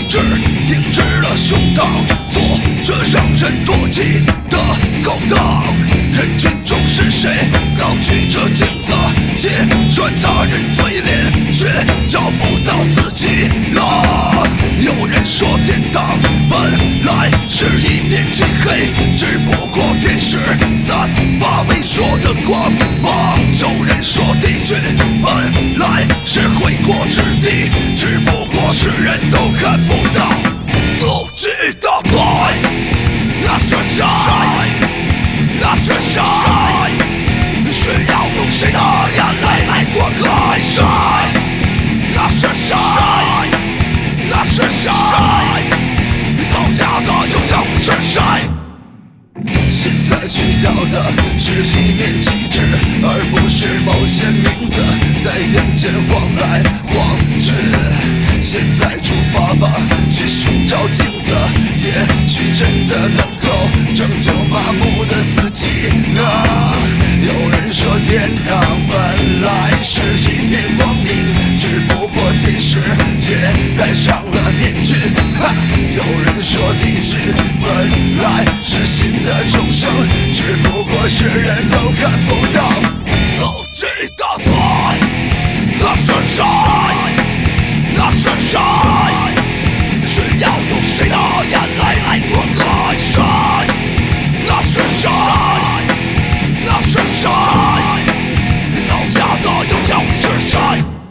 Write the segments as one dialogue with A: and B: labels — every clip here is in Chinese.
A: 志，挺直了胸膛，做着让人唾弃的勾当。人群中是谁高举着镜子，揭穿他人嘴脸，却找不到自己了。有人说天堂本来是一片漆黑，只不过天使散发微弱的光芒。有人说地狱本来是回国之地，只不过世人都看不到自己的罪。那是谁？那是谁？需要用谁的眼泪来灌溉谁？那是谁？那是谁？倒下的又将是谁？现在需要的是一面旗帜，而不是某些名字在眼前晃来晃去。现在出发吧，去寻找镜子，也许真的能够拯救麻木的自己呢。有人说天堂本来是一片光明，只不过天使也戴上了面具。有人说地狱本来是新的重生，只不过世人都看不到自己的罪。那是谁？那是谁？需要用谁的眼泪来灌溉谁？那是谁？那是谁？倒下的又将是谁？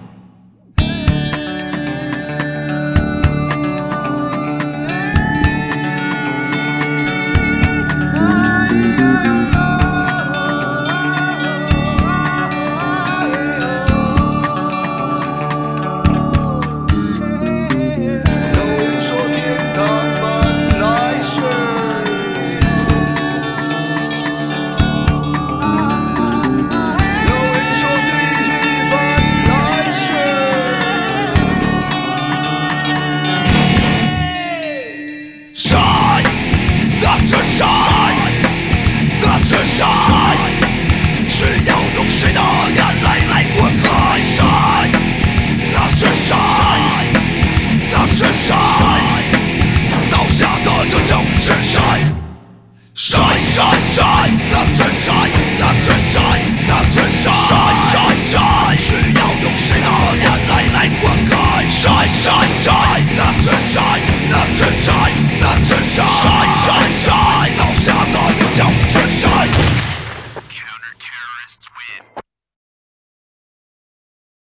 A: 需要用谁的眼泪来灌溉谁？那是谁？那是谁？倒下的又将是谁？谁？那是谁？那是谁？那是谁？需要用谁的眼泪来灌溉谁？那是谁？那是谁？那是谁？倒下的又将是谁？
B: Counter-terrorists win.